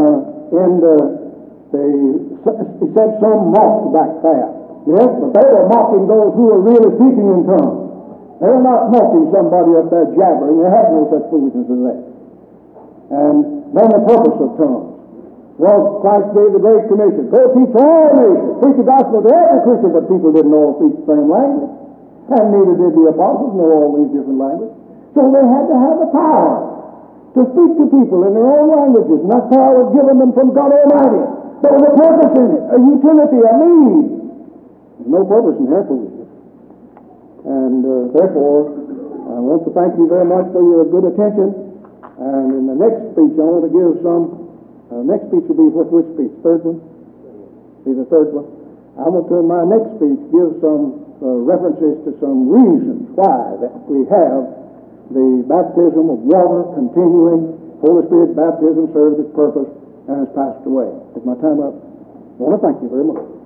he said some mocked back there. Yes, but they were mocking those who were really speaking in tongues. They were not mocking somebody up there jabbering. They had no such foolishness as that. And then the purpose of tongues was Christ gave the Great Commission. Go teach all nations. Preach the gospel to every Christian, but people didn't all speak the same language. And neither did the apostles know all these different languages. So they had to have the power to speak to people in their own languages. And that power was given them from God Almighty. There was a purpose in it, a utility, a need. There's no purpose in their foolishness. And therefore, I want to thank you very much for your good attention. And in the next speech, I want to give some. Next speech will be which speech? Third one? Be the third one. I want to, in my next speech, give some references to some reasons why that we have the baptism of water continuing, Holy Spirit baptism served its purpose and has passed away. Is my time up? I want to thank you very much.